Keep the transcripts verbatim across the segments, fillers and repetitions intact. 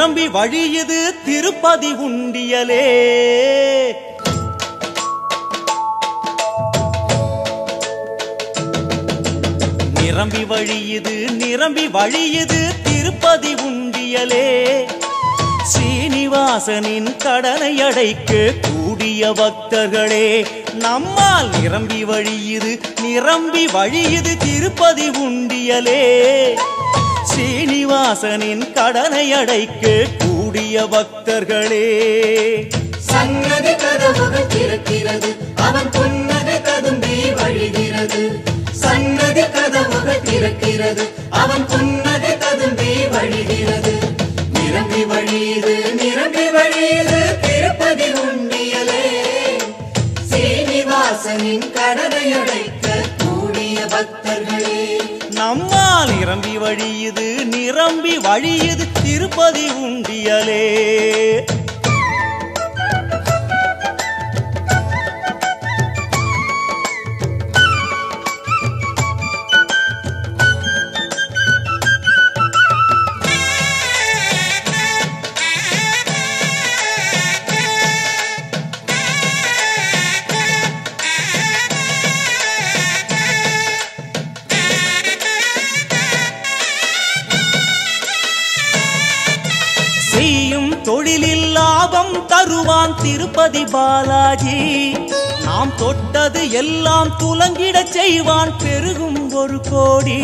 நிரம்பி வழியுது திருப்பதி உண்டியலே. நிரம்பி வழியுது நிரம்பி வழியுது திருப்பதி உண்டியலே. ஸ்ரீனிவாசனின் கடனை அடைக்க கூடிய பக்தர்களே, நம்மால் நிரம்பி வழியுது நிரம்பி வழியுது திருப்பதி உண்டியலே. ஸ்ரீனிவாசனின் கடனை அடைக்க கூடிய பக்தர்களே, சன்னதி கதவுகள் திறக்கிறது, அவன் புன்னகை ததும்பி வழிகிறது. சன்னதி கதவுகள் திறக்கிறது, அவன் புன்னகை ததும்பி வழிகிறது. நிரம்பி வழியுது நிரம்பி வழியுது திருப்பதி உண்டியலே. ஸ்ரீனிவாசனின் கடனை அடைக்க கூடிய பக்தர்களே, நம்மால் நிரம்பி வழியுது நிரம்பி வழியுது திருப்பதி உண்டியலே. செய்யும் தொழிலில் லாபம் தருவான் திருப்பதி பாலாஜி. நாம் தொட்டது எல்லாம் துலங்கிட செய்வான் பெருகும் ஒரு கோடி.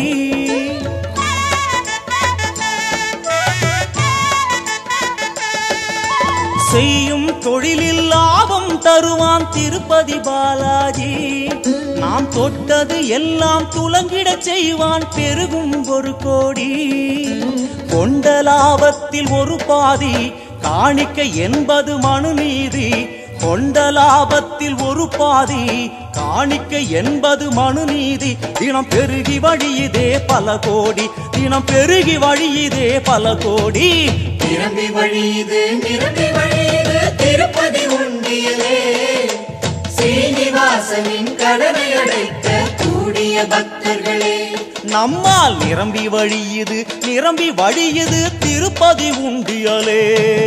செய்யும் தொழிலில் லாபம் தருவான் திருப்பதி பாலாஜி. நாம் தொட்டது எல்லாம் துலங்கிட செய்வான் பெருகும் ஒரு கோடி. கொண்ட லாபத்தில் ஒரு பாதி காணிக்க என்பது மனுநீதி. கொண்ட லாபத்தில் ஒரு பாதி காணிக்க என்பது மனுநீதி. தினம் பெருகி வழியுதே பல கோடி, தினம் பெருகி வழியுதே பல கோடி. நிரம்பி வழியுது நிரம்பி வழியுது திருப்பதி உண்டியலே. ஸ்ரீனிவாசனின் கடனை அடைக்க கூடிய பக்தர்களே, நம்மால் நிரம்பி வழியுது நிரம்பி வழியுது திருப்பதி உண்டியலே.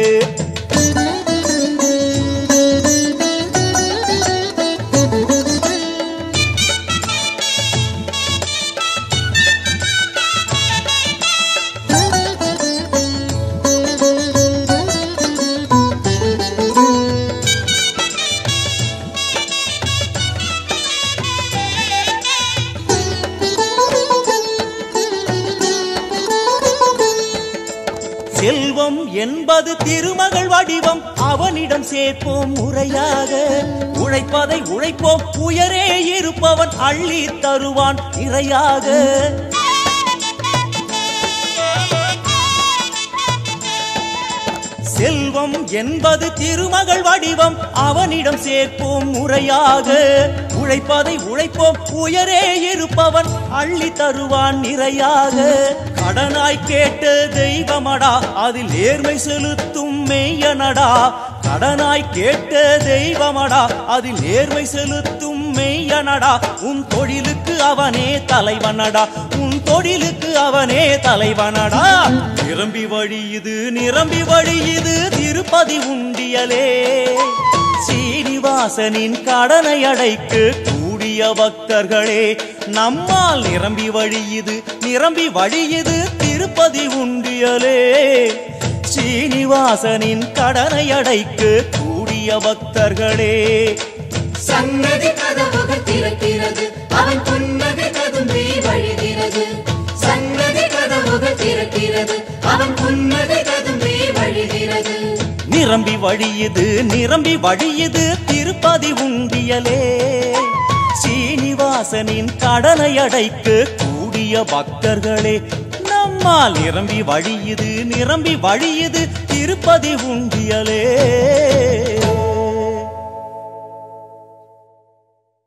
செல்வம் என்பது திருமகள் வடிவம், அவனிடம் சேர்ப்போம் முறையாக. உழைப்பதை உழைப்போம், உயரே இருப்பவன் அள்ளி தருவான் நிறையாக. செல்வம் என்பது திருமகள் வடிவம், அவனிடம் சேர்ப்போம் முறையாக. உழைப்பதை உழைப்போம், உயரே இருப்பவன் அள்ளி தருவான் நிறையாக. கடனாய் கேட்ட தெய்வமடா, அதில் நேர்மை செலுத்தும் மெய்யனடா. கடனாய் கேட்ட தெய்வமடா, அதில் நேர்மை செலுத்தும் மெய்யனடா. உன் தொழிலுக்கு அவனே தலைவனடா, உன் தொழிலுக்கு அவனே தலைவனடா. நிரம்பி வழியுது நிரம்பி வழியுது திருப்பதி உண்டியலே. ஸ்ரீனிவாசனின் கடனை அடைக்க கூடிய பக்தர்களே, நம்மால் நிரம்பி வழியுது நிரம்பி வழியுது திருப்பதி உண்டியலே. ஸ்ரீனிவாசனின் கடனை அடைக்க கூடிய பக்தர்களே, சன்னதி கதவுகள் திறக்கிறது, அவன் புன்னகை ததும்பி வழிகிறது. சன்னதி கதவுகள் திறக்கிறது, அவன் புன்னகை ததும்பி வழிகிறது. நிரம்பி வழியுது நிரம்பி வழியுது திருப்பதி உண்டியலே. ஸ்ரீனிவாசனின் கடனை அடைக்க கூடிய பக்தர்களே, நம்மால் நிரம்பி வழியுது நிரம்பி வழியுது திருப்பதி உண்டியலே.